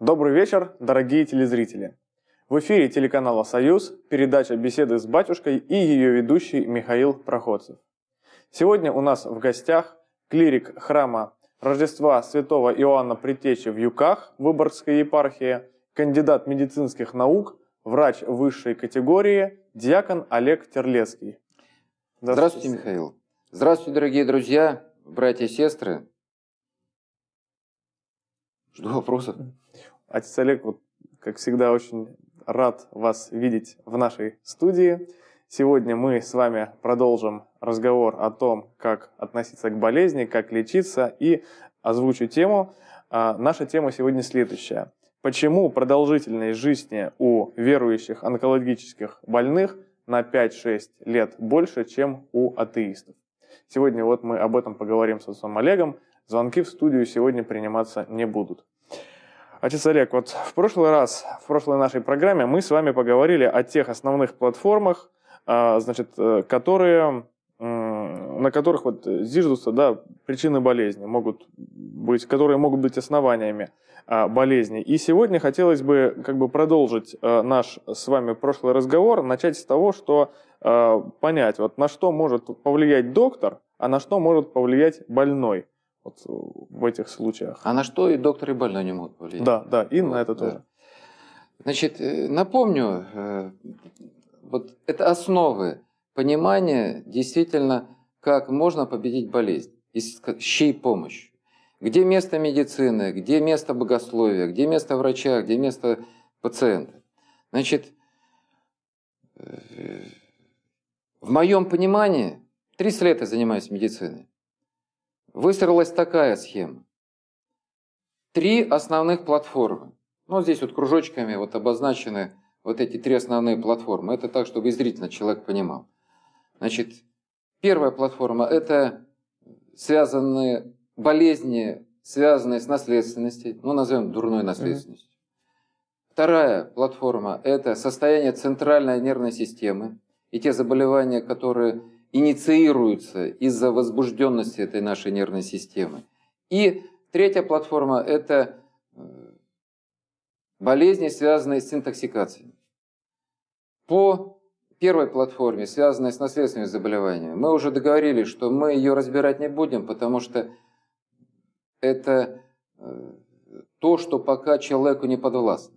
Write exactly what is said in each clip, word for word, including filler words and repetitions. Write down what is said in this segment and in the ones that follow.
Добрый вечер, дорогие телезрители! В эфире телеканала «Союз» передача «Беседы с батюшкой» и ее ведущий Михаил Проходцев. Сегодня у нас в гостях клирик храма Рождества святого Иоанна Предтечи в Юках, Выборгской епархии, кандидат медицинских наук, врач высшей категории, диакон Олег Терлецкий. Здравствуйте, Здравствуйте, Михаил. Здравствуйте, дорогие друзья, братья и сестры. Жду вопросов. Отец Олег, вот, как всегда, очень рад вас видеть в нашей студии. Сегодня мы с вами продолжим разговор о том, как относиться к болезни, как лечиться, и озвучу тему. А, наша тема сегодня следующая. Почему продолжительность жизни у верующих онкологических больных на пять-шесть лет больше, чем у атеистов? Сегодня вот мы об этом поговорим с отцом Олегом. Звонки в студию сегодня приниматься не будут. Отец Олег, вот в прошлый раз, в прошлой нашей программе мы с вами поговорили о тех основных платформах, значит, которые, на которых вот зиждутся, да, причины болезни, могут быть, которые могут быть основаниями болезни. И сегодня хотелось бы как бы продолжить наш с вами прошлый разговор, начать с того, что понять, вот на что может повлиять доктор, а на что может повлиять больной. Вот в этих случаях. А на что и доктор, и больной не могут повлиять? Да, да, и вот, на это да. тоже. Значит, напомню, вот это основы понимания действительно, как можно победить болезнь, и с чьей помощью. Где место медицины, где место богословия, где место врача, где место пациента. Значит, в моем понимании, тридцать лет я занимаюсь медициной. Выстроилась такая схема. Три основных платформы. Ну, здесь вот кружочками вот обозначены вот эти три основные платформы. Это так, чтобы зрительно человек понимал. Значит, первая платформа – это связанные болезни, связанные с наследственностью, ну, назовем дурной наследственностью. Mm-hmm. Вторая платформа – это состояние центральной нервной системы и те заболевания, которые инициируются из-за возбужденности этой нашей нервной системы. И третья платформа – это болезни, связанные с интоксикацией. По первой платформе, связанной с наследственными заболеваниями, мы уже договорились, что мы ее разбирать не будем, потому что это то, что пока человеку не подвластно.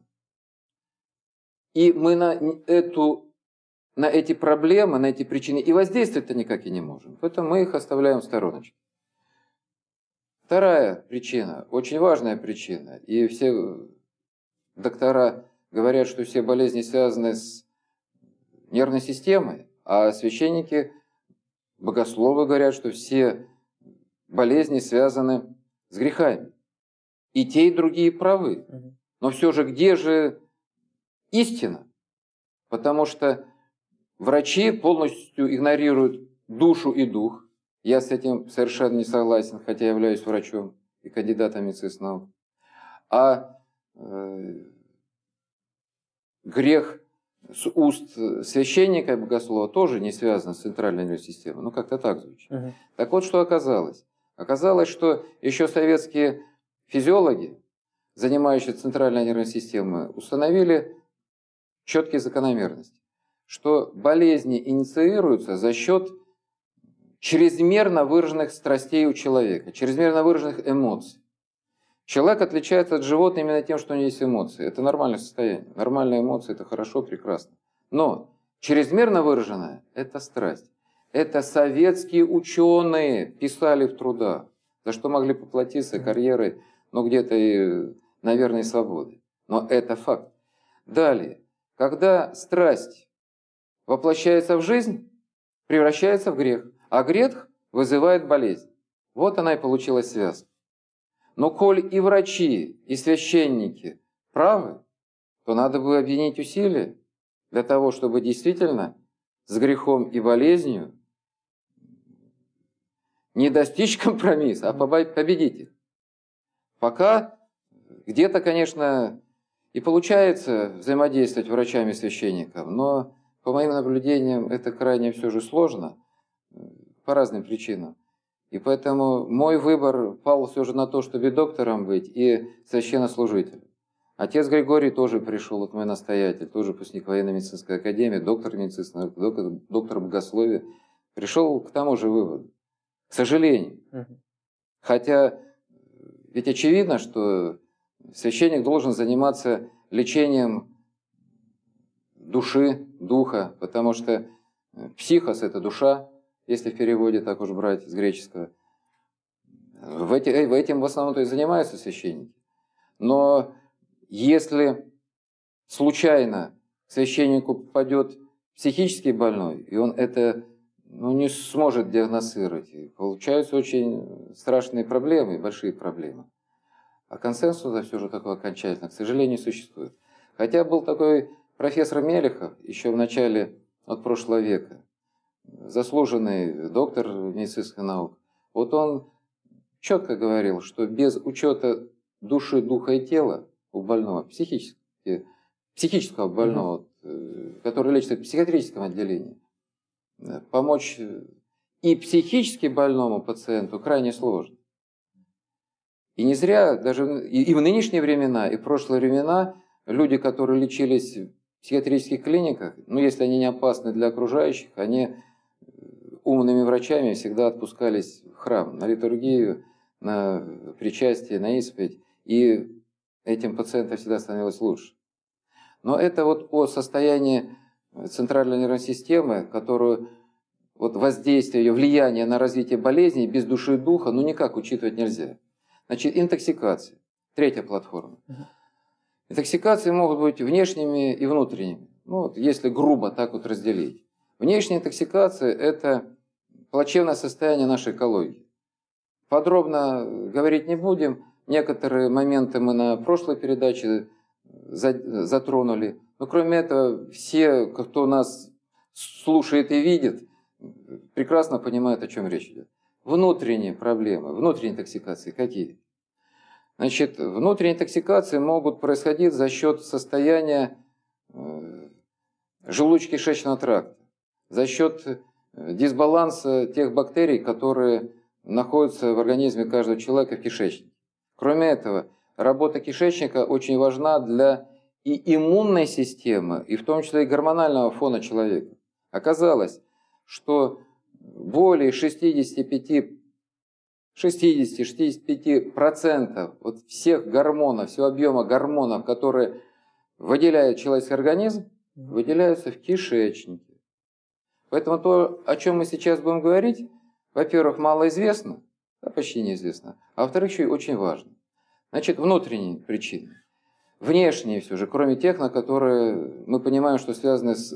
И мы на эту на эти проблемы, на эти причины и воздействовать-то никак и не можем. Поэтому мы их оставляем в стороночке. Вторая причина, очень важная причина, и все доктора говорят, что все болезни связаны с нервной системой, а священники, богословы говорят, что все болезни связаны с грехами. И те, и другие правы. Но все же, где же истина? Потому что врачи полностью игнорируют душу и дух. Я с этим совершенно не согласен, хотя являюсь врачом и кандидатом медицинских наук. А э, грех с уст священника и богослова тоже не связан с центральной нервной системой. Ну, как-то так звучит. Uh-huh. Так вот, что оказалось. Оказалось, что еще советские физиологи, занимающиеся центральной нервной системой, установили четкие закономерности. Что болезни инициируются за счет чрезмерно выраженных страстей у человека, чрезмерно выраженных эмоций. Человек отличается от животных именно тем, что у него есть эмоции. Это нормальное состояние. Нормальные эмоции – это хорошо, прекрасно. Но чрезмерно выраженная – это страсть. Это советские ученые писали в трудах, за что могли поплатиться карьерой, ну где-то и, наверное, свободой. Но это факт. Далее, когда страсть воплощается в жизнь, превращается в грех. А грех вызывает болезнь. Вот она и получилась связка. Но коль и врачи, и священники правы, то надо бы объединить усилия для того, чтобы действительно с грехом и болезнью не достичь компромисса, а победить их. Пока где-то, конечно, и получается взаимодействовать врачами и священникам, но по моим наблюдениям это крайне все же сложно по разным причинам. И поэтому мой выбор пал все же на то, чтобы и доктором быть, и священнослужителем. Отец Григорий тоже пришел, вот мой настоятель, тоже выпускник военно-медицинской академии, доктор медицины, доктор, доктор богословия, пришел к тому же выводу. К сожалению. Угу. Хотя ведь очевидно, что священник должен заниматься лечением души, духа, потому что психос – это душа, если в переводе так уж брать с греческого. В эти, этим в основном-то и занимаются священники. Но если случайно к священнику попадет психически больной, и он это ну, не сможет диагностировать, и получаются очень страшные проблемы, большие проблемы. А консенсуса все же такого окончательно, к сожалению, не существует. Хотя был такой профессор Мелехов еще в начале от прошлого века, заслуженный доктор медицинских наук. Вот он четко говорил, что без учета души, духа и тела у больного, психически, психического больного, mm-hmm. который лечится в психиатрическом отделении, помочь и психически больному пациенту крайне сложно. И не зря, даже и в нынешние времена, и в прошлые времена, люди, которые лечились в психиатрических клиниках, ну, если они не опасны для окружающих, они умными врачами всегда отпускались в храм, на литургию, на причастие, на исповедь, и этим пациентам всегда становилось лучше. Но это вот о состоянии центральной нервной системы, которую вот воздействие, ее влияние на развитие болезней без души и духа, ну никак учитывать нельзя. Значит, интоксикация. Третья платформа. Интоксикации могут быть внешними и внутренними. Ну, вот если грубо так вот разделить. Внешняя интоксикация – это плачевное состояние нашей экологии. Подробно говорить не будем. Некоторые моменты мы на прошлой передаче затронули. Но кроме этого, все, кто нас слушает и видит, прекрасно понимают, о чем речь идет. Внутренние проблемы, внутренние интоксикации какие? Значит, внутренние интоксикации могут происходить за счет состояния желудочно-кишечного тракта, за счет дисбаланса тех бактерий, которые находятся в организме каждого человека в кишечнике. Кроме этого, работа кишечника очень важна для и иммунной системы, и в том числе и гормонального фона человека. Оказалось, что более шестидесяти пяти шестидесяти-шестидесяти пяти процентов вот всех гормонов, всего объема гормонов, которые выделяет человеческий организм, выделяются в кишечнике. Поэтому то, о чем мы сейчас будем говорить, во-первых, мало известно, да, почти неизвестно, а во-вторых, еще и очень важно. Значит, внутренние причины. Внешние все же, кроме тех, на которые мы понимаем, что связаны с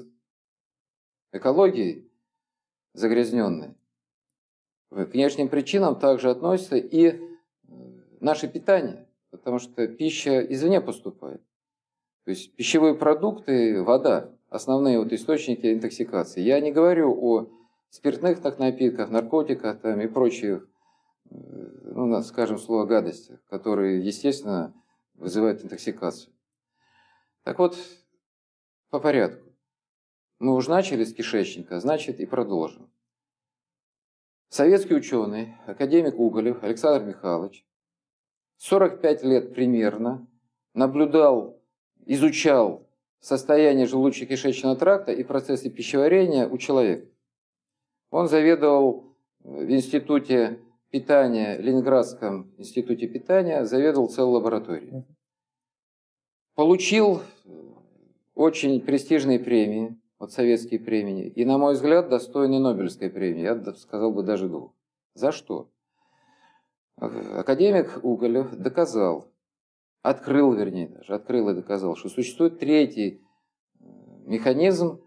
экологией загрязненной. К внешним причинам также относится и наше питание, потому что пища извне поступает. То есть пищевые продукты, вода, основные вот источники интоксикации. Я не говорю о спиртных напитках, наркотиках там, и прочих, ну, скажем, слово гадостях, которые, естественно, вызывают интоксикацию. Так вот, по порядку. Мы уже начали с кишечника, значит и продолжим. Советский ученый, академик Уголев Александр Михайлович, сорок пять лет примерно наблюдал, изучал состояние желудочно-кишечного тракта и процессы пищеварения у человека. Он заведовал в институте питания, Ленинградском институте питания, заведовал целой лабораторией. Получил очень престижные премии, вот советские премии, и, на мой взгляд, достойные Нобелевской премии, я сказал бы даже двух. За что? Академик Уголев доказал, открыл, вернее, даже открыл и доказал, что существует третий механизм,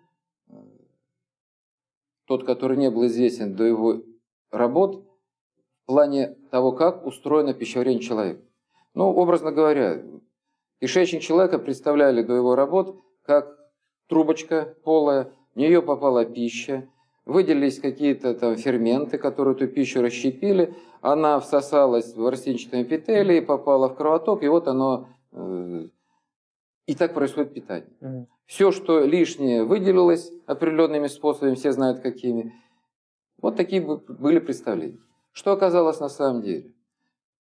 тот, который не был известен до его работ, в плане того, как устроено пищеварение человека. Ну, образно говоря, кишечник человека представляли до его работ как трубочка полая, в нее попала пища, выделились какие-то там ферменты, которые эту пищу расщепили, она всосалась в ворсинчатом эпителии, попала в кровоток, и вот оно... Э, и так происходит питание. Mm-hmm. Все, что лишнее выделилось определенными способами, все знают какими, вот такие были представления. Что оказалось на самом деле?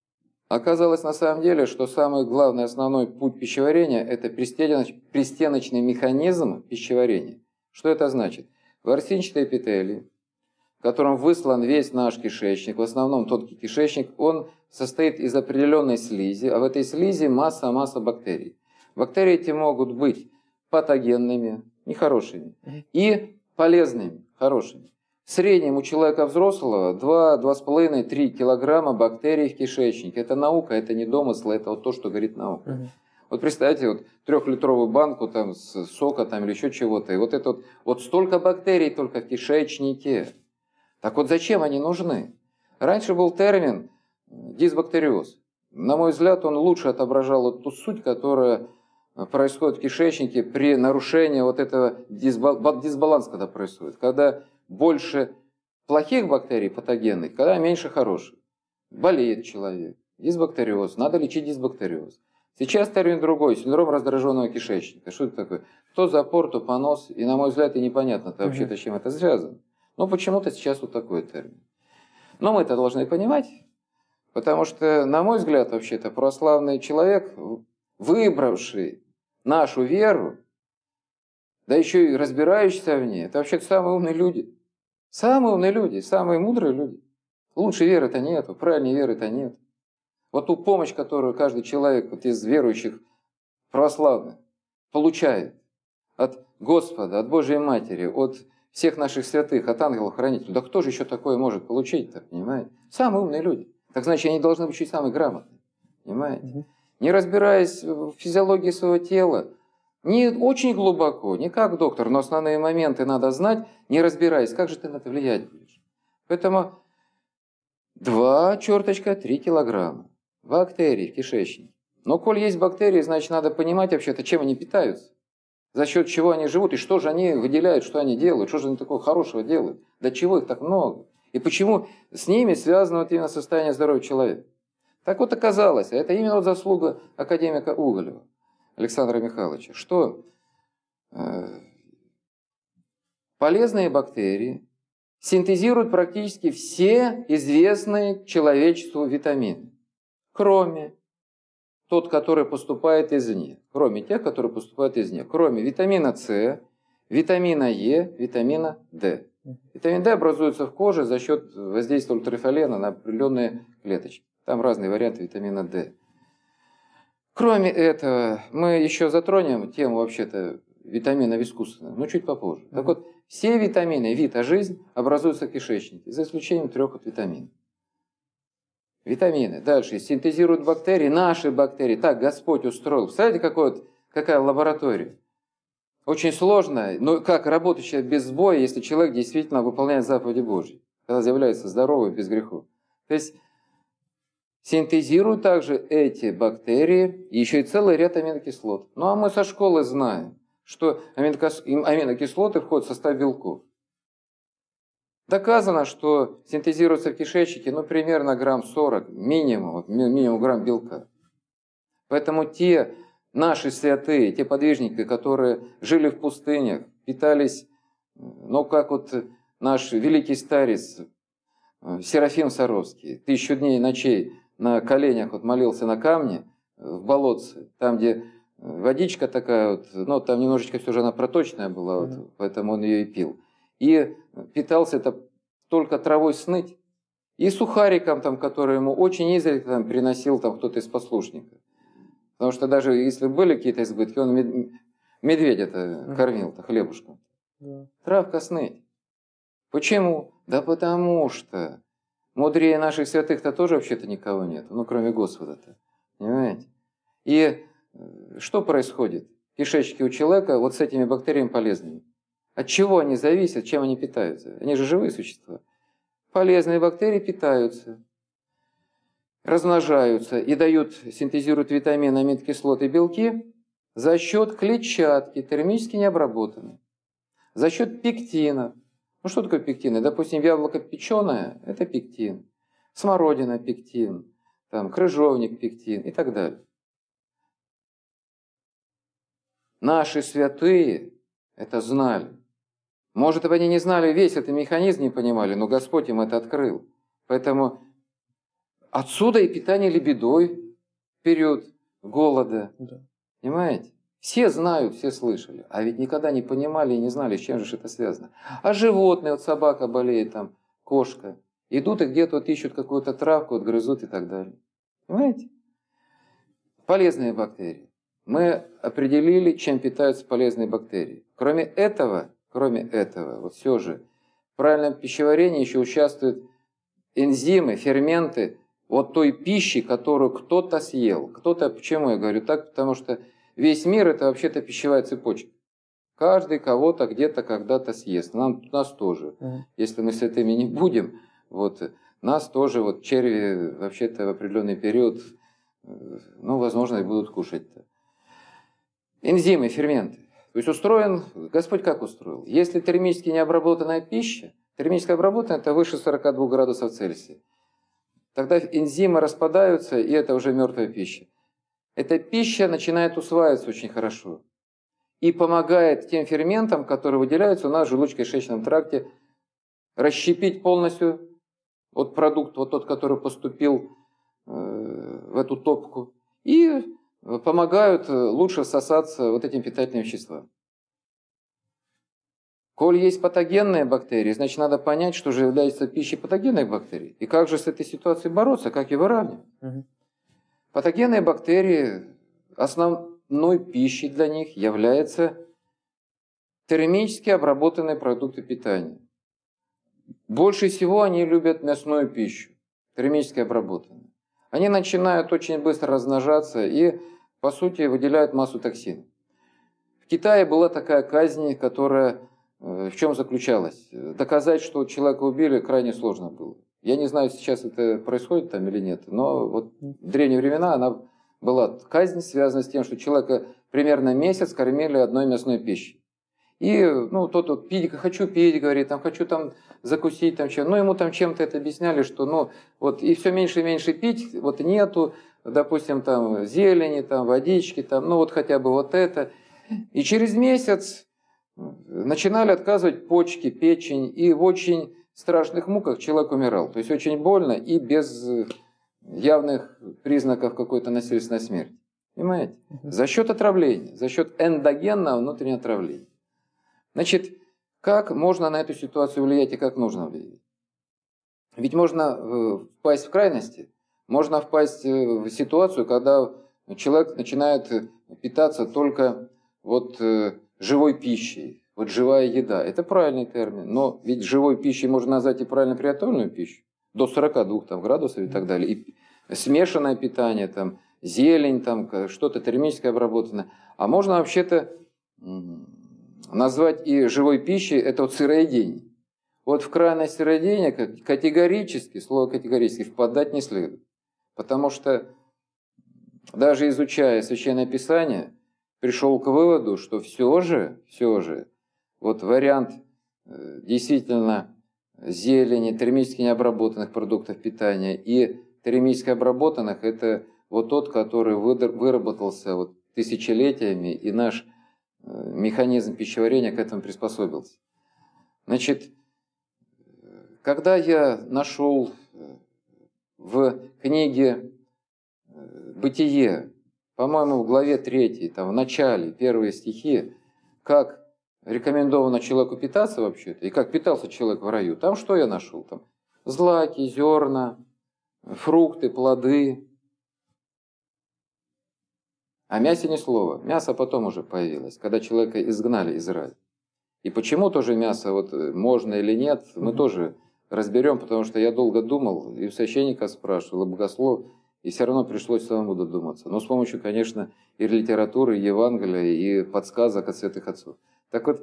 Оказалось на самом деле, что самый главный основной путь пищеварения – это пристеночный механизм пищеварения. Что это значит? Ворсинчатый эпителий, в котором выслан весь наш кишечник, в основном тонкий кишечник, он состоит из определенной слизи, а в этой слизи масса-масса бактерий. Бактерии эти могут быть патогенными, нехорошими, и полезными, хорошими. В среднем у человека взрослого два-два с половиной — три килограмма бактерий в кишечнике. Это наука, это не домысл, это вот то, что говорит наука. Uh-huh. Вот представьте, вот трехлитровую банку там, с сока там, или еще чего-то, и вот это вот, вот столько бактерий только в кишечнике. Так вот зачем они нужны? Раньше был термин дисбактериоз. На мой взгляд, он лучше отображал вот ту суть, которая происходит в кишечнике при нарушении вот этого дисбаланса, когда происходит. Когда больше плохих бактерий патогенных, когда меньше хороших. Болеет человек. Дисбактериоз. Надо лечить дисбактериоз. Сейчас термин другой. Синдром раздраженного кишечника. Что это такое? То запор, то понос. И, на мой взгляд, и непонятно -то вообще-то, с чем это связано. Но почему-то сейчас вот такой термин. Но мы это должны понимать. Потому что, на мой взгляд, вообще-то, православный человек, выбравший нашу веру, да еще и разбирающийся в ней, это вообще-то самые умные люди. Самые умные люди, самые мудрые люди. Лучше веры-то нету, правильнее веры-то нет. Вот ту помощь, которую каждый человек вот из верующих православных получает от Господа, от Божьей Матери, от всех наших святых, от ангелов-хранителей, да кто же еще такое может получить-то, понимаете? Самые умные люди. Так значит, они должны быть еще самые грамотные, понимаете? Не разбираясь в физиологии своего тела, не очень глубоко, не как доктор, но основные моменты надо знать, не разбираясь, как же ты на это влиять будешь. Поэтому два, черточка, три килограмма бактерий в кишечнике. Но коль есть бактерии, значит, надо понимать вообще-то, чем они питаются, за счет чего они живут, и что же они выделяют, что они делают, что же они такого хорошего делают, до чего их так много, и почему с ними связано вот именно состояние здоровья человека. Так вот оказалось, а это именно вот заслуга академика Уголева Александра Михайловича, что э, полезные бактерии синтезируют практически все известные человечеству витамины, кроме тот, который поступает извне, кроме тех, которые поступают извне, кроме витамина С, витамина Е, витамина D. Витамин D образуется в коже за счет воздействия ультрафиолета на определенные клеточки. Там разные варианты витамина D. Кроме этого, мы еще затронем тему вообще-то витамина искусственного, но чуть попозже. Mm-hmm. Так вот, все витамины, вита жизнь, образуются в кишечнике, за исключением трех от витаминов. Витамины. Дальше синтезируют бактерии, наши бактерии. Так Господь устроил. Представляете, какой вот, какая лаборатория? Очень сложно, но как работающая без сбоя, если человек действительно выполняет заповеди Божьи, когда является здоровым, без грехов. То есть синтезируют также эти бактерии и еще и целый ряд аминокислот. Ну а мы со школы знаем, что аминокислоты входят в состав белков. Доказано, что синтезируется в кишечнике ну, примерно грамм сорок, минимум, минимум грамм белка. Поэтому те наши святые, те подвижники, которые жили в пустынях, питались, ну как вот наш великий старец Серафим Саровский, тысячу дней и ночей на коленях вот молился на камне в болотце, там, где водичка такая, вот, ну там немножечко все же она проточная была, вот, mm-hmm. поэтому он ее и пил. И питался это только травой сныть и сухариком, там, который ему очень изредка там, приносил там, кто-то из послушников. Потому что даже если были какие-то избытки, он мед... медведя-то mm-hmm. кормил-то хлебушком. Yeah. Травка сныть. Почему? Да потому что мудрее наших святых-то тоже вообще-то никого нет, ну кроме Господа-то. Понимаете? И что происходит в кишечнике у человека вот с этими бактериями полезными? От чего они зависят, чем они питаются? Они же живые существа. Полезные бактерии питаются, размножаются и дают, синтезируют витамины, аминокислоты и белки за счет клетчатки, термически необработанной, за счет пектина. Ну что такое пектины? Допустим, яблоко печеное – это пектин, смородина – пектин, там, крыжовник – пектин и так далее. Наши святые это знали. Может, они не знали весь этот механизм, не понимали, но Господь им это открыл. Поэтому Отсюда и питание лебедой в период голода. Да. Понимаете? Все знают, все слышали, а ведь никогда не понимали и не знали, с чем же это связано. А животные, вот собака болеет, там, кошка, идут и где-то вот ищут какую-то травку, вот грызут и так далее. Понимаете? Полезные бактерии. Мы определили, чем питаются полезные бактерии. Кроме этого, кроме этого, вот все же, в правильном пищеварении еще участвуют энзимы, ферменты вот той пищи, которую кто-то съел. Кто-то, почему я говорю так? Потому что весь мир это вообще-то пищевая цепочка. Каждый кого-то где-то когда-то съест. Нам, нас тоже. Mm-hmm. Если мы святыми не будем, вот, нас тоже вот черви вообще-то в определенный период, ну, возможно, и будут кушать-то. Энзимы, ферменты. То есть устроен, Господь как устроил? Если термически необработанная пища, термически обработанная это выше сорока двух градусов Цельсия, тогда энзимы распадаются, и это уже мертвая пища. Эта пища начинает усваиваться очень хорошо и помогает тем ферментам, которые выделяются у нас в желудочно-кишечном тракте, расщепить полностью вот продукт, вот тот, который поступил э, в эту топку, и помогают лучше всосаться вот этим питательным веществам. Коль есть патогенные бактерии, значит, надо понять, что же является пищей патогенных бактерий. И как же с этой ситуацией бороться, как ее выравнивать. Угу. Патогенные бактерии, основной пищей для них являются термически обработанные продукты питания. Больше всего они любят мясную пищу, термически обработанную. Они начинают очень быстро размножаться и, по сути, выделяют массу токсинов. В Китае была такая казнь, которая в чем заключалась? Доказать, что человека убили, крайне сложно было. Я не знаю, сейчас это происходит там или нет, но вот в древние времена она была казнь, связанная с тем, что человека примерно месяц кормили одной мясной пищей. И, ну, тот вот, пить, хочу пить, говорит, там, хочу там закусить, там, чем. Ну, ему там чем-то это объясняли, что, ну, вот, и все меньше и меньше пить, вот, нету, допустим, там, зелени, там, водички, там, ну, вот, хотя бы вот это. И через месяц начинали отказывать почки, печень, и в очень страшных муках человек умирал. То есть, очень больно и без явных признаков какой-то насильственной смерти. Понимаете? За счет отравления, за счет эндогенного внутреннего отравления. Значит, как можно на эту ситуацию влиять и как нужно влиять? Ведь можно впасть в крайности, можно впасть в ситуацию, когда человек начинает питаться только вот живой пищей, вот живая еда. Это правильный термин, но ведь живой пищей можно назвать и правильно приготовленную пищу, до сорока двух там, градусов и так далее, и смешанное питание, там, зелень, там, что-то термически обработанное. А можно вообще-то назвать и живой пищей это вот сыроедение. Вот в крайность сыроедения категорически, слово категорически, впадать не следует. Потому что даже изучая Священное Писание, пришел к выводу, что все же, все же, вот вариант действительно зелени, термически необработанных продуктов питания и термически обработанных, это вот тот, который выработался вот тысячелетиями, и наш механизм пищеварения к этому приспособился. Значит, когда я нашел в книге «Бытие», по-моему, в главе третьей, там, в начале, первые стихи, как рекомендовано человеку питаться вообще-то, и как питался человек в раю, там что я нашел? Там злаки, зерна, фрукты, плоды. О мясе ни слова. Мясо потом уже появилось, когда человека изгнали из рая. И почему тоже мясо вот можно или нет, мы mm-hmm. тоже разберем, потому что я долго думал, и у священника спрашивал, и богослов, и все равно пришлось самому додуматься. Но с помощью, конечно, и литературы, и Евангелия, и подсказок от святых отцов. Так вот,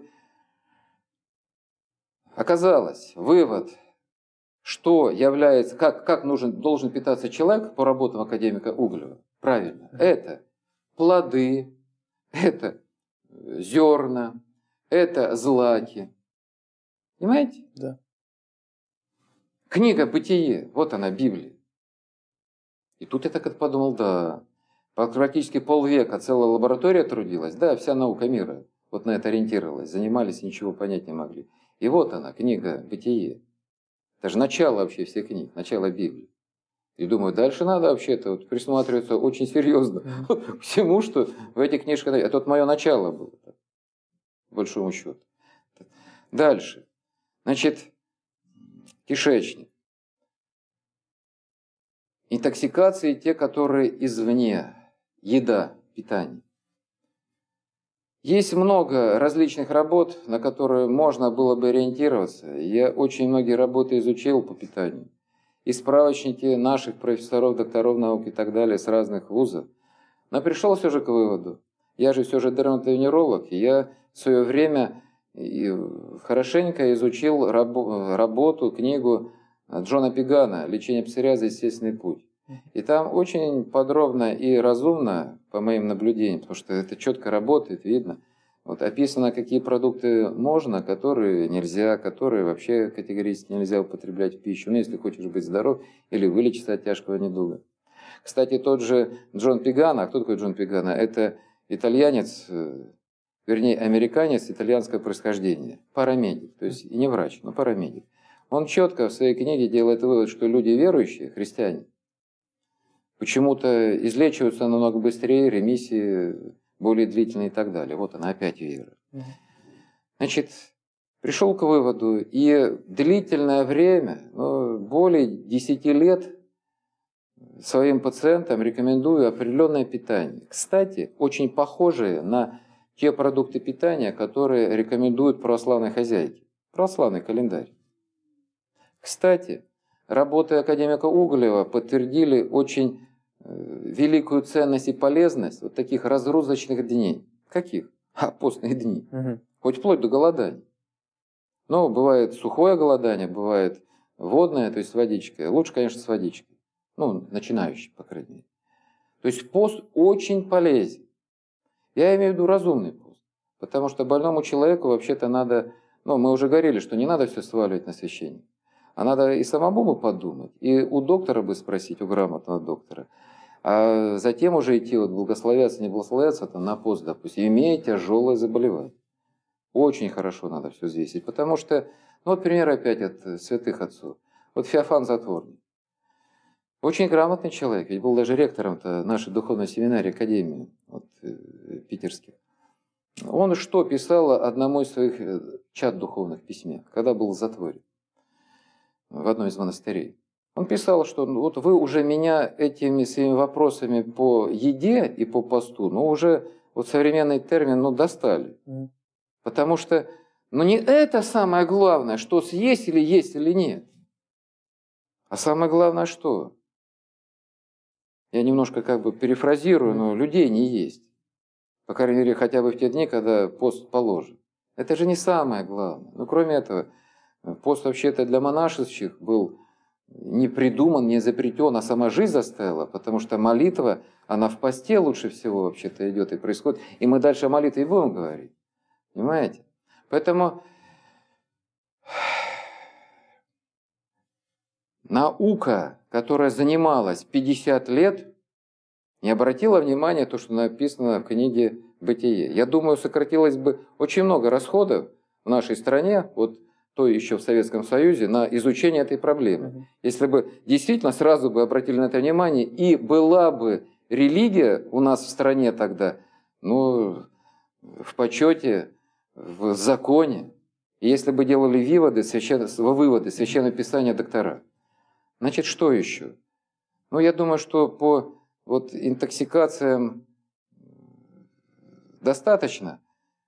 оказалось, вывод, что является, как, как нужен, должен питаться человек по работам академика Углева, правильно, mm-hmm. это плоды, это зерна, это злаки. Понимаете? Да. Книга «Бытие», вот она, Библия. И тут я так подумал, да, практически полвека целая лаборатория трудилась, да, вся наука мира вот на это ориентировалась, занимались, ничего понять не могли. И вот она, книга «Бытие». Это же начало вообще всех книг, начало Библии. И думаю, дальше надо вообще-то вот присматриваться очень серьезно к всему, что в этих книжках... Это вот мое начало было, по большому счету. Дальше. Значит, кишечник. Интоксикации те, которые извне. Еда, питание. Есть много различных работ, на которые можно было бы ориентироваться. Я очень многие работы изучил по питанию. И справочники наших профессоров, докторов наук и так далее с разных вузов. Но пришел все же к выводу. Я же все же дерматовенеролог, и я в свое время хорошенько изучил работу, книгу Джона Пегана «Лечение псориаза. Естественный путь». И там очень подробно и разумно, по моим наблюдениям, потому что это четко работает, видно, вот описано, какие продукты можно, которые нельзя, которые вообще категорически нельзя употреблять в пищу, ну, если хочешь быть здоров или вылечиться от тяжкого недуга. Кстати, тот же Джон Пегано, а кто такой Джон Пегано? Это итальянец, вернее, американец итальянского происхождения, парамедик, то есть и не врач, но парамедик. Он четко в своей книге делает вывод, что люди верующие, христиане, почему-то излечиваются намного быстрее, ремиссии более длительные и так далее. Вот она опять вера. Значит, пришел к выводу, и длительное время, ну, более десяти лет, своим пациентам рекомендую определенное питание. Кстати, очень похожие на те продукты питания, которые рекомендуют православные хозяйки. Православный календарь. Кстати, работы академика Уголева подтвердили очень великую ценность и полезность вот таких разгрузочных дней. Каких? А, постные дни. Угу. Хоть вплоть до голодания. Но бывает сухое голодание, бывает водное, то есть водичка. Лучше, конечно, с водичкой. Ну, начинающий, по крайней мере. То есть пост очень полезен. Я имею в виду разумный пост. Потому что больному человеку вообще-то надо... Ну, мы уже говорили, что не надо все сваливать на священника. А надо и самому бы подумать, и у доктора бы спросить, у грамотного доктора. А затем уже идти, вот, благословляться, не благословляться, там, на пост, допустим, имея тяжелое заболевание. Очень хорошо надо все взвесить. Потому что, ну вот пример опять от святых отцов. Вот Феофан Затворник. Очень грамотный человек, ведь был даже ректором-то нашей духовной семинарии, академии, вот, питерских. Он что писал одному из своих чад духовных письме, когда был в затворе, в одном из монастырей. Он писал, что вот вы уже меня этими своими вопросами по еде и по посту, ну уже вот современный термин, ну достали. Mm. Потому что, ну не это самое главное, что съесть или есть или нет. А самое главное что? Я немножко как бы перефразирую, mm. но людей не есть. По крайней мере, хотя бы в те дни, когда пост положен. Это же не самое главное. Ну кроме этого, пост вообще-то для монашеских был не придуман, не изобретен, а сама жизнь заставила, потому что молитва, она в посте лучше всего вообще-то идет и происходит. И мы дальше о молитве будем говорить. Понимаете? Поэтому наука, которая занималась пятьдесят лет, не обратила внимания на то, что написано в книге «Бытие». Я думаю, сократилось бы очень много расходов в нашей стране, вот то еще в Советском Союзе, на изучение этой проблемы. Uh-huh. Если бы действительно сразу бы обратили на это внимание, и была бы религия у нас в стране тогда, ну, в почете, в законе, и если бы делали выводы, священно, выводы Священного Писания доктора. Значит, что еще? Ну, я думаю, что по вот, интоксикациям достаточно.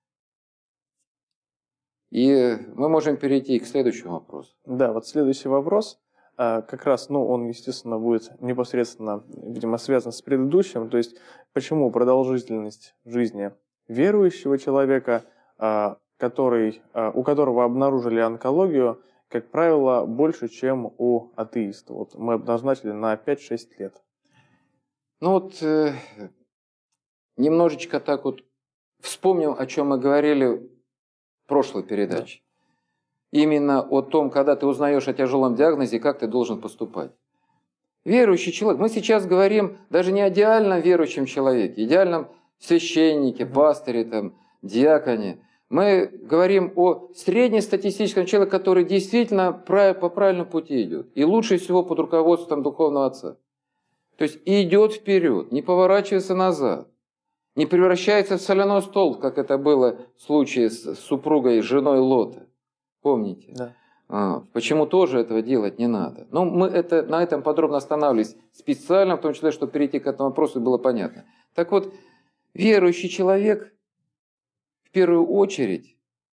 И мы можем перейти к следующему вопросу. Да, вот следующий вопрос, как раз, ну, он, естественно, будет непосредственно, видимо, связан с предыдущим. То есть, почему продолжительность жизни верующего человека, который, у которого обнаружили онкологию, как правило, больше, чем у атеиста? Вот мы обозначили на пять-шесть лет. Ну вот, э, немножечко так вот вспомним, о чем мы говорили прошлой передаче. Да. Именно о том, когда ты узнаешь о тяжелом диагнозе, как ты должен поступать. Верующий человек. Мы сейчас говорим даже не о идеальном верующем человеке, идеальном священнике, пастыре, там, диаконе. Мы говорим о среднестатистическом человеке, который действительно по правильному пути идет. И лучше всего под руководством духовного отца. То есть идет вперед, не поворачивается назад, не превращается в соляной столб, как это было в случае с супругой, женой Лота. Помните? Да. А, почему тоже этого делать не надо? Но мы это, на этом подробно останавливались специально, в том числе, чтобы перейти к этому вопросу, было понятно. Так вот, верующий человек в первую очередь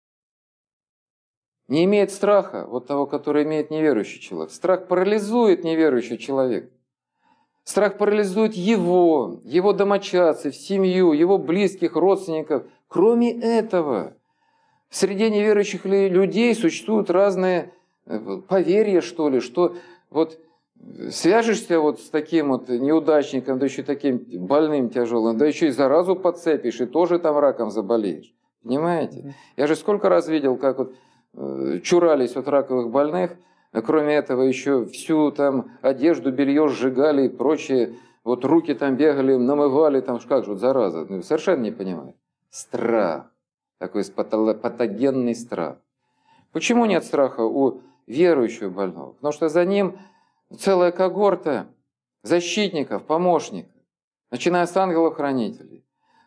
не имеет страха, вот того, который имеет неверующий человек. Страх парализует неверующий человек. Страх парализует его, его домочадцев, семью, его близких, родственников. Кроме этого, в среде неверующих людей существуют разные поверья, что ли, что вот свяжешься вот с таким вот неудачником, да еще таким больным, тяжелым, да еще и заразу подцепишь, и тоже там раком заболеешь. Понимаете? Я же сколько раз видел, как вот э, чурались от раковых больных, а кроме этого еще всю там одежду, белье сжигали и прочее, вот руки там бегали, намывали, там как же, вот зараза, ну, совершенно не понимаю. Страх, такой патогенный страх. Почему нет страха у верующего больного? Потому что за ним целая когорта защитников, помощников, начиная с ангелов-хранителей,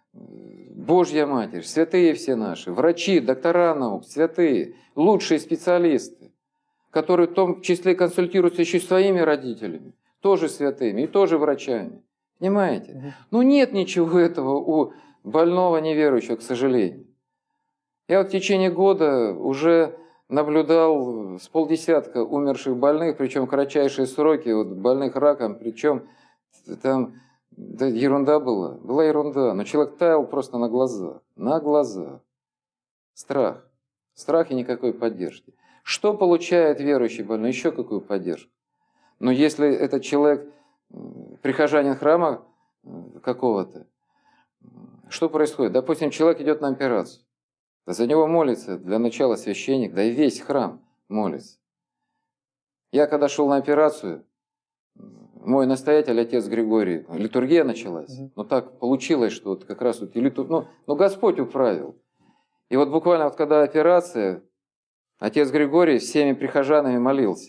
Божья Матерь, святые все наши, врачи, доктора наук, святые, лучшие специалисты, которые в том числе консультируются еще с своими родителями, тоже святыми и тоже врачами. Понимаете? Ну нет ничего этого у больного неверующего, к сожалению. Я вот в течение года уже наблюдал с полдесятка умерших больных, причем кратчайшие сроки, вот больных раком, причем там да, ерунда была, была ерунда, но человек таял просто на глазах, на глазах. Страх, страх и никакой поддержки. Что получает верующий больной? Еще какую поддержку? Но если этот человек прихожанин храма какого-то, что происходит? Допустим, человек идет на операцию, за него молится для начала священник, да и весь храм молится. Я когда шел на операцию, мой настоятель, отец Григорий, литургия началась, но так получилось, что вот как раз вот, литур... ну, ну Господь управил. И вот буквально вот когда операция, отец Григорий всеми прихожанами молился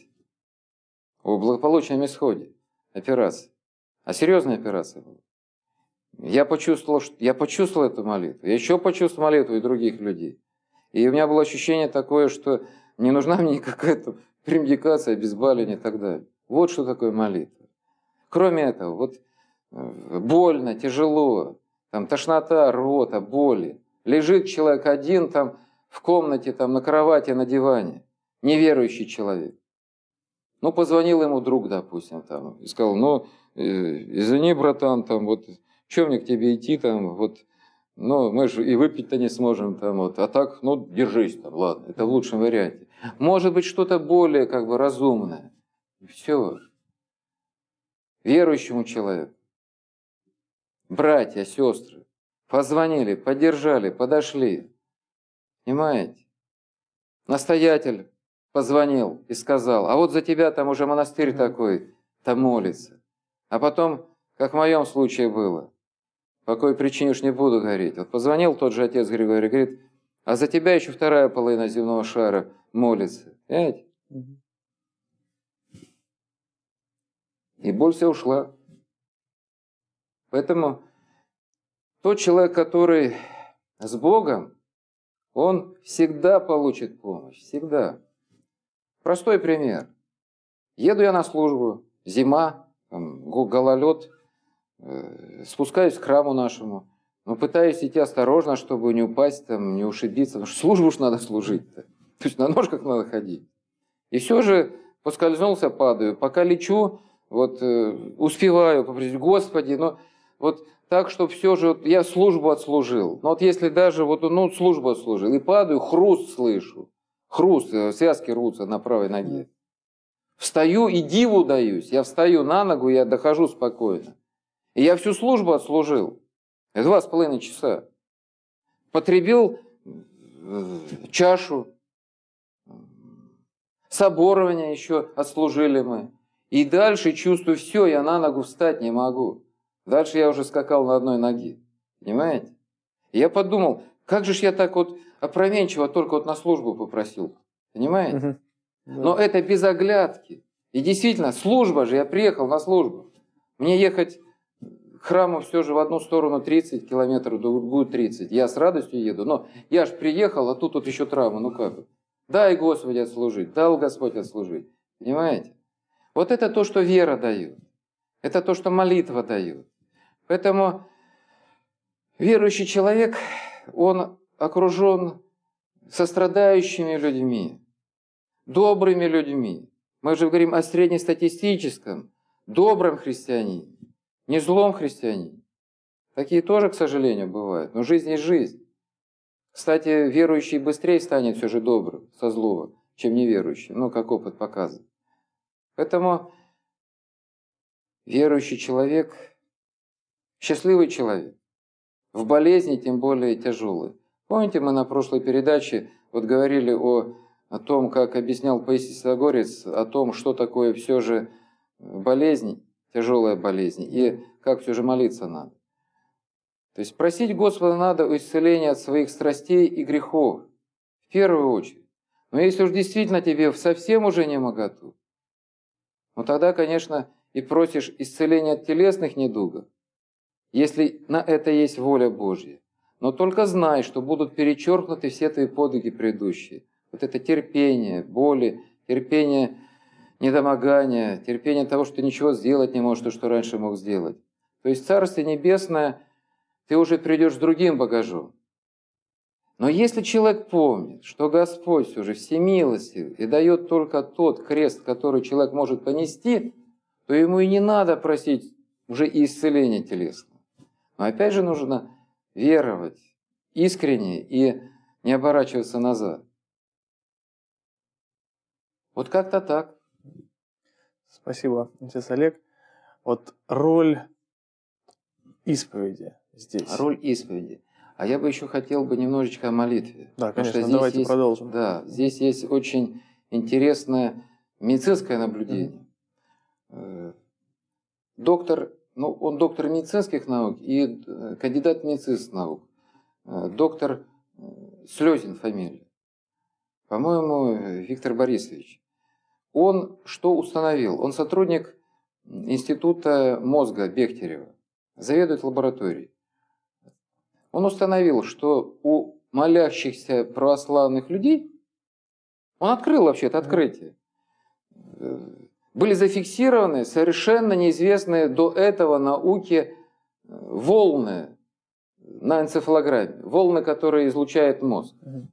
о благополучном исходе операции. А серьезная операция была. Я почувствовал, что... я почувствовал эту молитву. Я еще почувствовал молитву и других людей. И у меня было ощущение такое, что не нужна мне какая-то премедикация, обезболивание и так далее. Вот что такое молитва. Кроме этого, вот больно, тяжело, там тошнота, рвота, боли. Лежит человек один там в комнате, там на кровати, на диване. Неверующий человек. Ну, позвонил ему друг, допустим, там, и сказал, ну, извини, братан, там, вот, что мне к тебе идти, там, вот, ну, мы же и выпить-то не сможем, там, вот, а так, ну, держись, там, ладно, это в лучшем варианте. Может быть, что-то более, как бы, разумное. Все. Верующему человеку, братья, сестры, позвонили, поддержали, подошли. Понимаете? Настоятель позвонил и сказал, а вот за тебя там уже монастырь mm-hmm. такой, там молится. А потом, как в моем случае было, по какой причине уж не буду говорить. Вот позвонил тот же отец Григорий, говорит, а за тебя еще вторая половина земного шара молится. Понимаете? Mm-hmm. И боль вся ушла. Поэтому тот человек, который с Богом, он всегда получит помощь. Всегда. Простой пример. Еду я на службу, зима, там, гололед, э, спускаюсь к храму нашему, но пытаюсь идти осторожно, чтобы не упасть, там, не ушибиться, потому что службу уж надо служить-то. То есть на ножках надо ходить. И все же поскользнулся, падаю. Пока лечу, вот э, успеваю попросить, Господи, но вот так, чтобы все же, вот, я службу отслужил. Но вот если даже вот, ну, службу отслужил, и падаю, хруст слышу. Хруст, связки рвутся на правой ноге. Встаю и диву даюсь. Я встаю на ногу, я дохожу спокойно. И я всю службу отслужил. Два с половиной часа. Потребил чашу. Соборование еще отслужили мы. И дальше чувствую, все, я на ногу встать не могу. Дальше я уже скакал на одной ноге. Понимаете? И я подумал, Как же ж я так вот опроменчиво только вот на службу попросил? Понимаете? Угу. Да. Но это без оглядки. И действительно, служба же, я приехал на службу. Мне ехать к храму все же в одну сторону тридцать километров, в другую тридцать. Я с радостью еду, но я же приехал, а тут вот еще травма, ну как бы. Дай Господи отслужить, дал Господь отслужить. Понимаете? Вот это то, что вера дает. Это то, что молитва дает. Поэтому верующий человек, он окружен сострадающими людьми, добрыми людьми. Мы же говорим о среднестатистическом, добром христианине, не злом христианине. Такие тоже, к сожалению, бывают. Но жизнь есть жизнь. Кстати, верующий быстрее станет все же добрым со злого, чем неверующий. Ну, как опыт показывает. Поэтому верующий человек, счастливый человек, в болезни тем более тяжелый. Помните, мы на прошлой передаче вот говорили о, о том, как объяснял Паисий Святогорец, о том, что такое все же болезнь, тяжелая болезнь, и как все же молиться надо. То есть просить Господа надо о исцелении от своих страстей и грехов, в первую очередь. Но если уж действительно тебе совсем уже не моготу, ну тогда, конечно, и просишь исцеления от телесных недугов, если на это есть воля Божья. Но только знай, что будут перечеркнуты все твои подвиги предыдущие. Вот это терпение, боли, терпение недомогания, терпение того, что ты ничего сделать не можешь, то, что раньше мог сделать. То есть Царствие Небесное ты уже придешь с другим багажом. Но если человек помнит, что Господь уже всемилостив и дает только тот крест, который человек может понести, то ему и не надо просить уже и исцеления телесного. Но опять же нужно веровать искренне и не оборачиваться назад. Вот как-то так. Спасибо, отец Олег. Вот роль исповеди здесь. Роль исповеди. А я бы еще хотел бы немножечко о молитве. Да, конечно, здесь давайте есть, продолжим. Да, здесь есть очень интересное медицинское наблюдение. Mm-hmm. Доктор, ну, он доктор медицинских наук и кандидат медицинских наук. Доктор Слезин фамилия. По-моему, Виктор Борисович. Он что установил? Он сотрудник Института мозга Бехтерева, заведует лабораторией. Он установил, что у молящихся православных людей, он открыл вообще это открытие, были зафиксированы совершенно неизвестные до этого науке волны на энцефалограмме, волны, которые излучает мозг.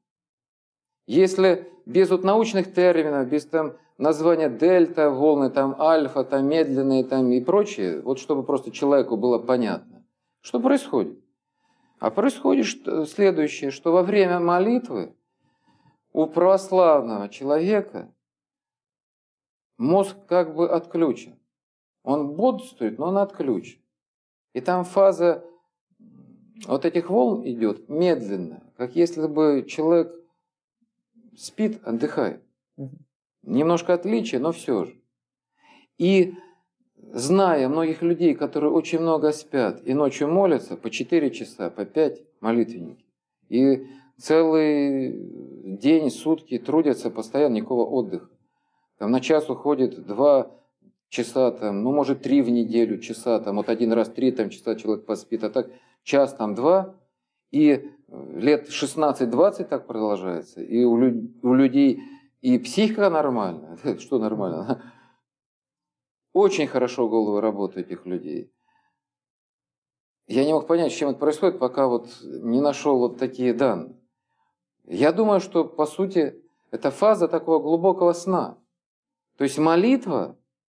Если без вот научных терминов, без там названия дельта, волны, там альфа, там медленные там и прочее, вот чтобы просто человеку было понятно, что происходит. А происходит следующее, что во время молитвы у православного человека мозг как бы отключен. Он бодрствует, но он отключен. И там фаза вот этих волн идет медленно, как если бы человек спит, отдыхает. Немножко отличие, но все же. И зная многих людей, которые очень много спят и ночью молятся, по четыре часа, по пять молитвенники, и целый день, сутки трудятся постоянно, никакого отдыха. Там на час уходит два часа, там, ну может три в неделю часа, там, вот один раз три там, часа человек поспит, а так час, там два, и лет шестнадцать-двадцать так продолжается, и у, люд, у людей и психика нормальная, что нормально? Очень хорошо головы работают этих людей. Я не мог понять, с чем это происходит, пока вот не нашел вот такие данные. Я думаю, что по сути это фаза такого глубокого сна. То есть молитва,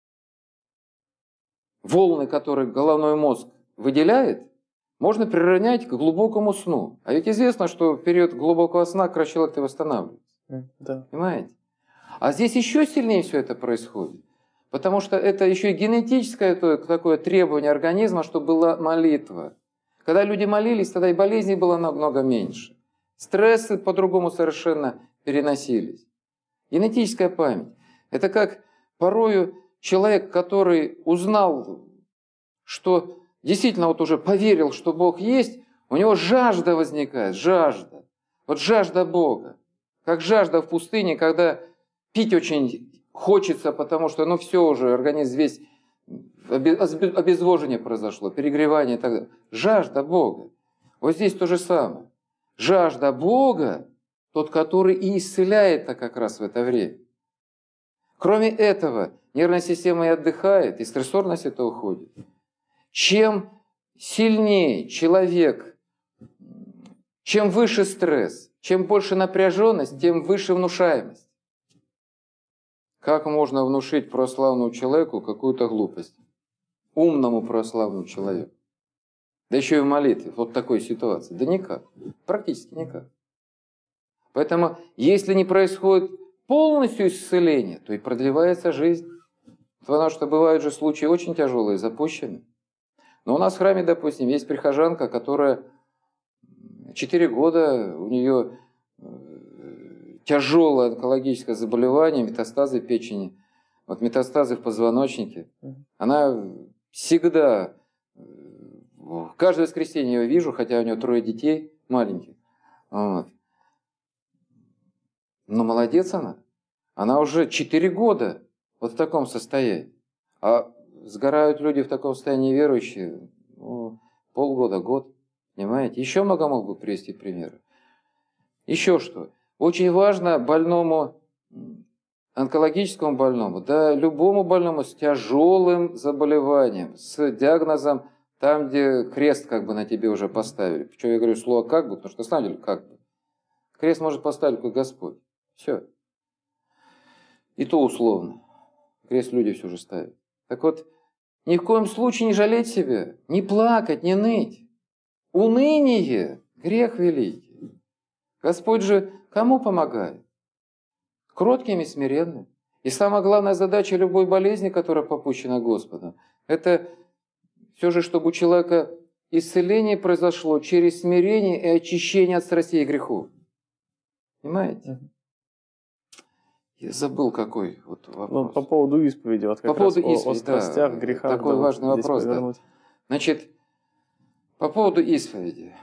волны, которые головной мозг выделяет, можно приравнять к глубокому сну. А ведь известно, что в период глубокого сна как раз человек восстанавливается. Да. Понимаете? А здесь еще сильнее все это происходит. Потому что это еще и генетическое такое требование организма, чтобы была молитва. Когда люди молились, тогда и болезней было намного меньше. Стрессы по-другому совершенно переносились. Генетическая память. Это как порою человек, который узнал, что действительно вот уже поверил, что Бог есть, У него жажда возникает, жажда. Вот жажда Бога. Как жажда в пустыне, когда пить очень хочется, потому что ну все уже, организм весь, обезвоживание произошло, перегревание и так далее. Жажда Бога. Вот здесь то же самое. Жажда Бога, тот, который и исцеляет-то как раз в это время. Кроме этого, нервная система и отдыхает, и стрессорность это уходит. Чем сильнее человек, чем выше стресс, чем больше напряженность, тем выше внушаемость. Как можно внушить православному человеку какую-то глупость? Умному православному человеку. Да еще и в молитве, вот такой ситуации. Да никак. Практически никак. Поэтому, если не происходит полностью исцеление, то и продлевается жизнь. Потому что бывают же случаи очень тяжелые, запущенные. Но у нас в храме, допустим, есть прихожанка, которая четыре года, у нее тяжелое онкологическое заболевание, метастазы печени, вот метастазы в позвоночнике. Она всегда, каждое воскресенье я ее вижу, хотя у нее трое детей маленьких. Вот. Но молодец она. Она уже четыре года вот в таком состоянии. А сгорают люди в таком состоянии верующие, ну, полгода, год. Понимаете? Еще много мог бы привести примеры. Еще что? Очень важно больному, онкологическому больному, да любому больному с тяжелым заболеванием, с диагнозом там, где крест как бы на тебе уже поставили. Почему я говорю слово «как бы», потому что на самом деле «как бы». Крест может поставить только Господь. Все. И то условно. Крест люди все же ставят. Так вот, ни в коем случае не жалеть себя, не плакать, не ныть. Уныние – грех великий. Господь же кому помогает? Кротким и смиренным. И самая главная задача любой болезни, которая попущена Господом, это все же, чтобы у человека исцеление произошло через смирение и очищение от страстей и грехов. Понимаете? Я забыл, какой вот вопрос. Ну, по поводу исповеди. Вот как по поводу раз исповеди, о, о страстях, да, грехах. такой да, важный вот вопрос. Да. Значит, по поводу исповеди.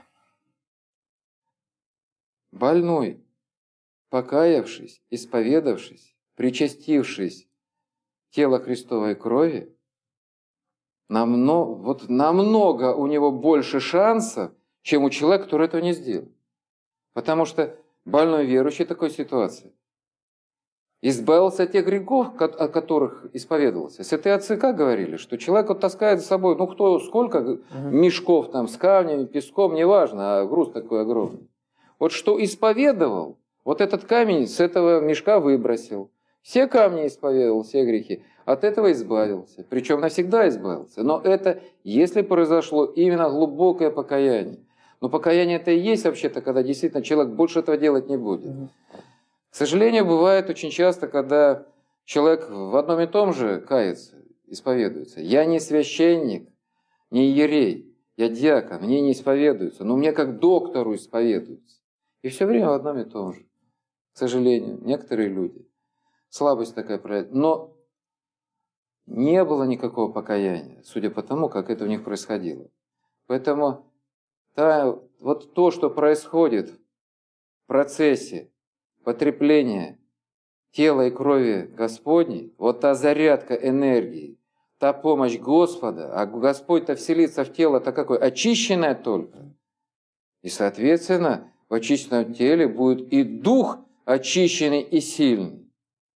Больной, покаявшись, исповедавшись, причастившись тела Христовой крови, намного, вот намного у него больше шансов, чем у человека, который этого не сделал. Потому что больной верующий в такой ситуации избавился от тех грехов, о которых исповедовался. Святые отцы как говорили, что человек вот таскает за собой, ну кто, сколько угу. мешков там с камнями, песком, неважно, а груз такой огромный. Вот что исповедовал, вот этот камень с этого мешка выбросил. Все камни исповедовал, все грехи. От этого избавился. Причем навсегда избавился. Но это, если произошло именно глубокое покаяние. Но покаяние это и есть вообще-то, когда действительно человек больше этого делать не будет. К сожалению, бывает очень часто, когда человек в одном и том же кается, исповедуется. Я не священник, не иерей, я диакон, мне не исповедуются, но мне как доктору исповедуются. И все время в одном и том же. К сожалению, некоторые люди. Слабость такая проявляет. Но не было никакого покаяния, судя по тому, как это у них происходило. Поэтому та, вот то, что происходит в процессе потрепления тела и крови Господней, вот та зарядка энергии, та помощь Господа, а Господь-то вселится в тело-то какое? Очищенное только. И, соответственно, в очищенном теле будет и дух очищенный и сильный.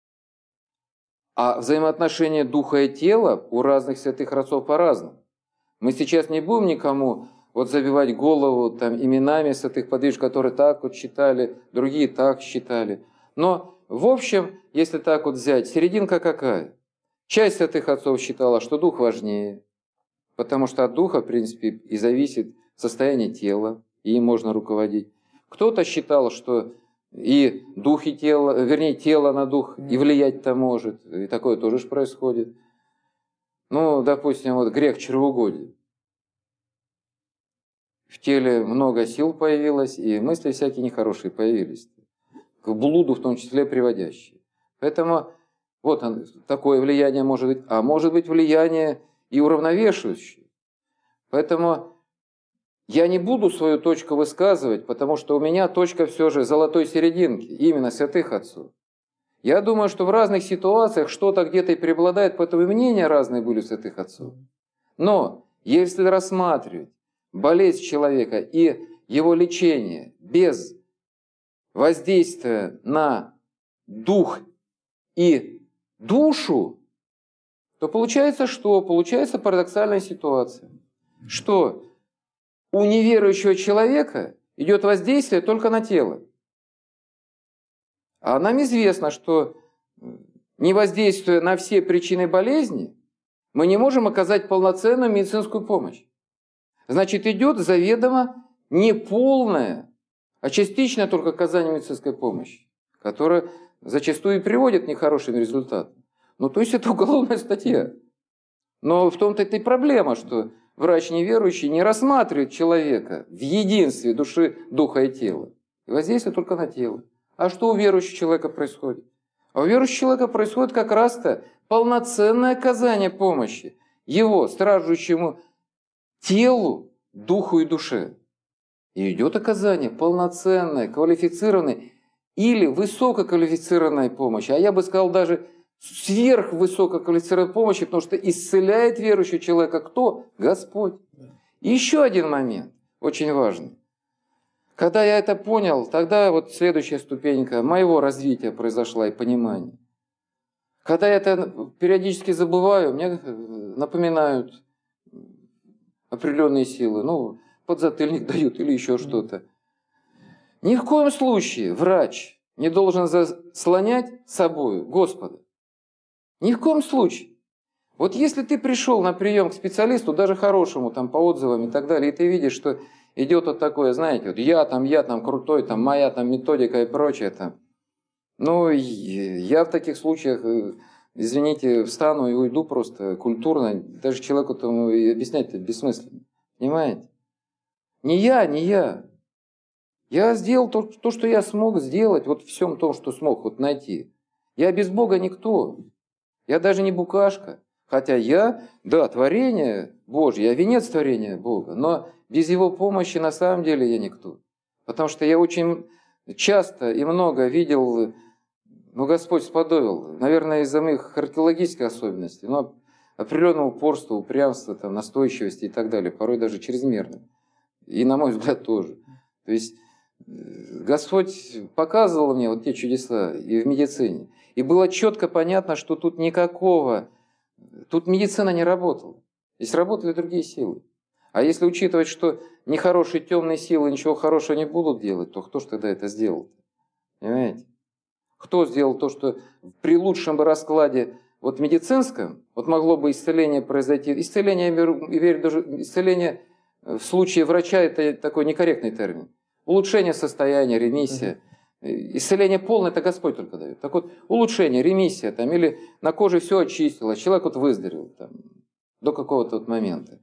А взаимоотношения духа и тела у разных святых отцов по-разному. Мы сейчас не будем никому вот забивать голову там, именами святых подвижников, которые так вот считали, другие так считали. Но, в общем, если так вот взять, серединка какая? Часть святых отцов считала, что дух важнее, потому что от духа, в принципе, и зависит состояние тела, и им можно руководить. Кто-то считал, что и дух, и тело, вернее, тело на дух и влиять-то может, и такое тоже ж происходит. Ну, допустим, вот грех чревоугодия. В теле много сил появилось, и мысли всякие нехорошие появились. К блуду в том числе приводящие. Поэтому вот он, такое влияние может быть, а может быть влияние и уравновешивающее. Поэтому я не буду свою точку высказывать, потому что у меня точка все же золотой серединки, именно святых отцов. Я думаю, что в разных ситуациях что-то где-то и преобладает, поэтому и мнения разные были у святых отцов. Но если рассматривать болезнь человека и его лечение без воздействия на дух и душу, то получается что? Получается парадоксальная ситуация. Что у неверующего человека идет воздействие только на тело. А нам известно, что не воздействуя на все причины болезни, мы не можем оказать полноценную медицинскую помощь. Значит, идет заведомо не полное, а частичное только оказание медицинской помощи, которая зачастую и приводит к нехорошим результатам. Ну, то есть это уголовная статья. Но в том-то и проблема, что врач неверующий не рассматривает человека в единстве души, духа и тела. И воздействует только на тело. А что у верующего человека происходит? А у верующего человека происходит как раз-то полноценное оказание помощи его страждущему телу, духу и душе. И идет оказание полноценной, квалифицированной или высококвалифицированной помощи. А я бы сказал даже сверхвысококвалифицированной помощи, потому что исцеляет верующего человека кто? Господь. И еще один момент, очень важный. Когда я это понял, тогда вот следующая ступенька моего развития произошла и понимания. Когда я это периодически забываю, мне напоминают определенные силы, ну, подзатыльник дают или еще что-то. Ни в коем случае врач не должен заслонять собою Господа. Ни в коем случае. Вот если ты пришел на прием к специалисту, даже хорошему, там, по отзывам и так далее, и ты видишь, что идет вот такое, знаете, вот я там, я там крутой, там, моя там методика и прочее, там. Ну, я в таких случаях, извините, встану и уйду просто культурно, даже человеку там объяснять-то бессмысленно. Понимаете? Не я, не я. Я сделал то, то, что я смог сделать, вот всем том, что смог вот найти. Я без Бога никто. Я даже не букашка. Хотя я, да, творение Божье, я венец творения Бога, но без Его помощи на самом деле я никто. Потому что я очень часто и много видел, ну, Господь сподобил, наверное, из-за моих археологических особенностей, но определенного упорства, упрямства, там, настойчивости и так далее, порой даже чрезмерно. И, на мой взгляд, тоже. То есть Господь показывал мне вот те чудеса и в медицине. И было четко понятно, что тут никакого, тут медицина не работала. Здесь работали другие силы. А если учитывать, что нехорошие темные силы ничего хорошего не будут делать, то кто ж тогда это сделал? Понимаете? Кто сделал то, что при лучшем раскладе вот медицинском, вот могло бы исцеление произойти. Исцеление, я верю, даже исцеление в случае врача, это такой некорректный термин. Улучшение состояния, ремиссия. Исцеление полное, это Господь только дает. Так вот, улучшение, ремиссия, там, или на коже все очистилось, человек вот выздоровел там, до какого-то вот момента.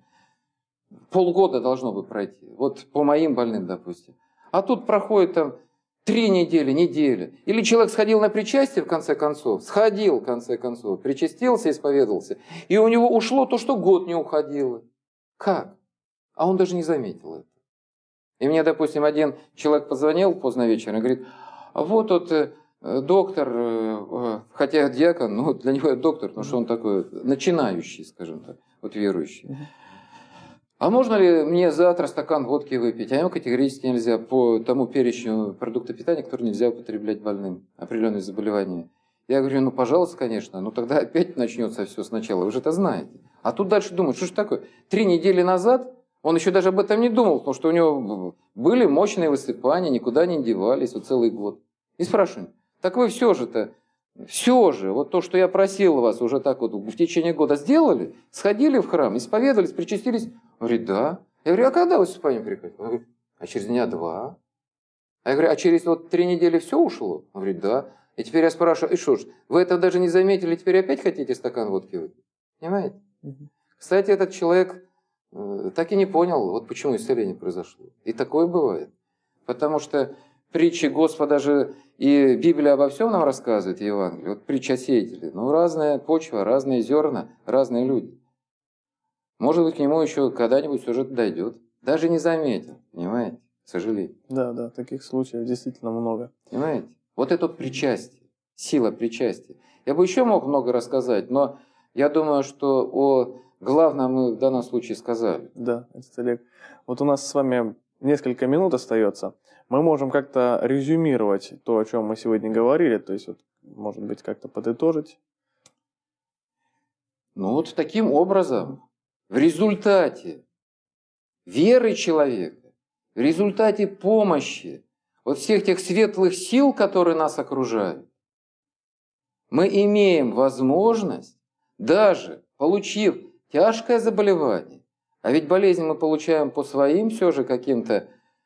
Полгода должно бы пройти. Вот по моим больным, допустим. А тут проходит там три недели, неделя. Или человек сходил на причастие, в конце концов, сходил, в конце концов, причастился, исповедался, и у него ушло то, что год не уходило. Как? А он даже не заметил это. И мне, допустим, один человек позвонил поздно вечером и говорит, а вот тут э, доктор, э, хотя диакон, но для него я доктор, потому что он такой начинающий, скажем так, вот верующий. А можно ли мне завтра стакан водки выпить? А ему категорически нельзя по тому перечню продуктов питания, которые нельзя употреблять больным, определенные заболевания. Я говорю, ну пожалуйста, конечно, ну тогда опять начнется все сначала, вы же это знаете. А тут дальше думают, что ж такое? Три недели назад он еще даже об этом не думал, потому что у него были мощные высыпания, никуда не девались вот целый год. И спрашиваю, так вы все же-то, все же, вот то, что я просил вас уже так вот в течение года сделали, сходили в храм, исповедовались, причастились? Он говорит, да. Я говорю, а когда высыпание приходит? Он говорит, а через дня два. А я говорю, а через вот три недели все ушло? Он говорит, да. И теперь я спрашиваю, и что ж, вы это даже не заметили, теперь опять хотите стакан водки выпить? Понимаете? Угу. Кстати, этот человек э, так и не понял, вот почему исцеление произошло. И такое бывает. Потому что притчи Господа же и Библия обо всем нам рассказывает, и Евангелие. Вот притча сеятелей. Ну, разная почва, разные зерна, разные люди. Может быть, к нему еще когда-нибудь сюжет дойдет. Даже не заметил, понимаете, к сожалению. Да, да, таких случаев действительно много. Понимаете? Вот это вот причастие, сила причастия. Я бы еще мог много рассказать, но я думаю, что о главном мы в данном случае сказали. Да, отец Олег. Вот у нас с вами несколько минут остается. Мы можем как-то резюмировать то, о чем мы сегодня говорили, то есть, вот, может быть, как-то подытожить. Ну вот таким образом, в результате веры человека, в результате помощи вот всех тех светлых сил, которые нас окружают, мы имеем возможность, даже получив тяжкое заболевание, а ведь болезнь мы получаем по своим все же каким-то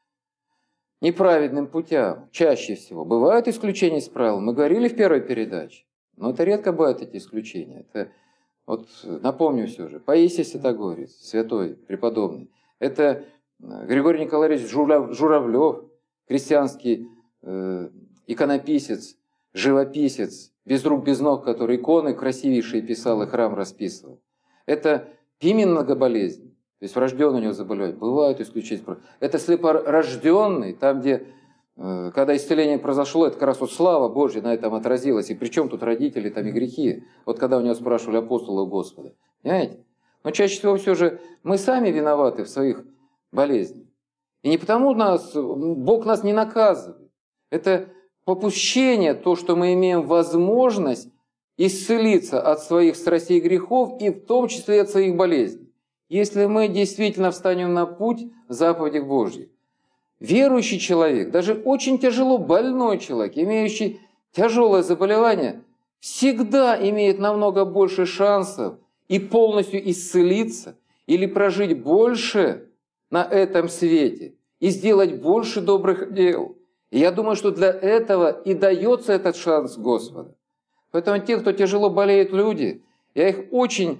неправедным путям, чаще всего. Бывают исключения из правил, мы говорили в первой передаче, но это редко бывают эти исключения. Это, вот напомню все же, Паисий Святогорец, святой, преподобный, это Григорий Николаевич Журавлев, христианский э, иконописец, живописец, без рук, без ног, который иконы красивейшие писал и храм расписывал. Это Пимен многоболезненный, то есть врожденное у него заболевание. Бывают исключения. Это слепорожденный, там, где, э, когда исцеление произошло, это как раз вот слава Божья на этом отразилась. И при чем тут родители, там и грехи? Вот когда у него спрашивали апостолы Господа. Понимаете? Но чаще всего все же мы сами виноваты в своих болезнях. И не потому нас, Бог нас не наказывает. Это попущение, то, что мы имеем возможность исцелиться от своих страстей и грехов, и в том числе от своих болезней. Если мы действительно встанем на путь заповедей Божьих. Верующий человек, даже очень тяжело больной человек, имеющий тяжелое заболевание, всегда имеет намного больше шансов и полностью исцелиться или прожить больше на этом свете и сделать больше добрых дел. И я думаю, что для этого и дается этот шанс Господа. Поэтому те, кто тяжело болеют люди, я их очень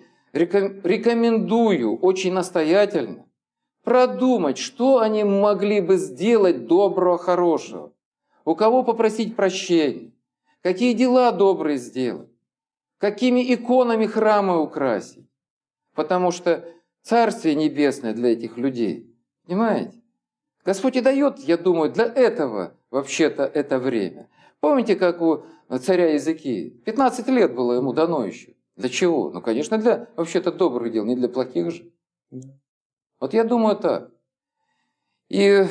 рекомендую, очень настоятельно продумать, что они могли бы сделать доброго, хорошего. У кого попросить прощения, какие дела добрые сделать, какими иконами храмы украсить. Потому что Царствие Небесное для этих людей, понимаете? Господь и дает, я думаю, для этого вообще-то это время. Помните, как у царя Иезекии? пятнадцать лет было ему дано еще. Для чего? Ну, конечно, для вообще-то добрых дел, не для плохих же. Вот я думаю так. И э,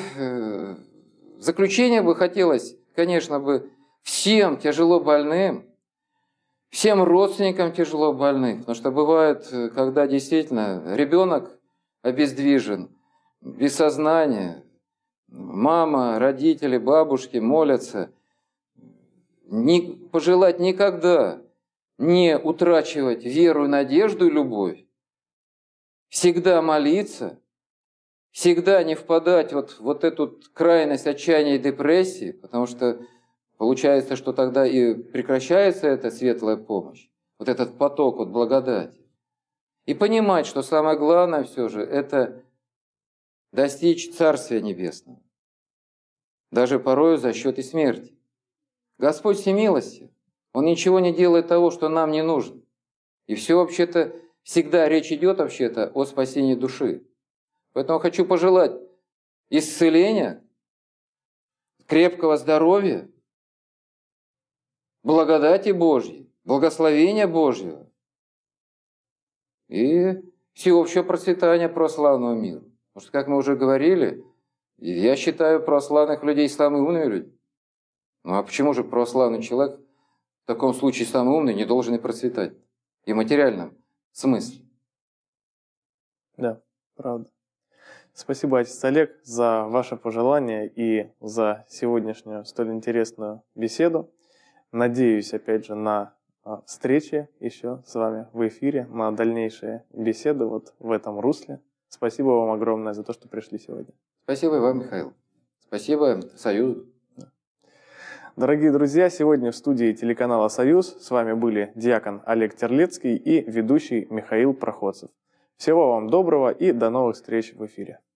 в заключение бы хотелось, конечно, бы всем тяжело больным, всем родственникам тяжело больных, потому что бывает, когда действительно ребенок обездвижен, без сознания, мама, родители, бабушки молятся, не, пожелать никогда не утрачивать веру, надежду и любовь, всегда молиться, всегда не впадать вот в вот эту крайность отчаяния и депрессии, потому что получается, что тогда и прекращается эта светлая помощь, вот этот поток вот благодати. И понимать, что самое главное все же это достичь Царствия Небесного, даже порою за счет и смерти. Господь всемилостив, Он ничего не делает того, что нам не нужно. И все вообще-то, всегда речь идет вообще-то о спасении души. Поэтому хочу пожелать исцеления, крепкого здоровья, благодати Божьей, благословения Божьего и всеобщего процветания православного мира. Потому что, как мы уже говорили, я считаю православных людей самыми умными людьми. Ну а почему же православный человек в таком случае самый умный не должен и процветать? И в материальном смысле. Да, правда. Спасибо, отец Олег, за ваше пожелание и за сегодняшнюю столь интересную беседу. Надеюсь, опять же, на встречи еще с вами в эфире, на дальнейшие беседы вот в этом русле. Спасибо вам огромное за то, что пришли сегодня. Спасибо и вам, Михаил. Спасибо Союзу. Дорогие друзья, сегодня в студии телеканала «Союз» с вами были диакон Олег Терлецкий и ведущий Михаил Проходцев. Всего вам доброго и до новых встреч в эфире.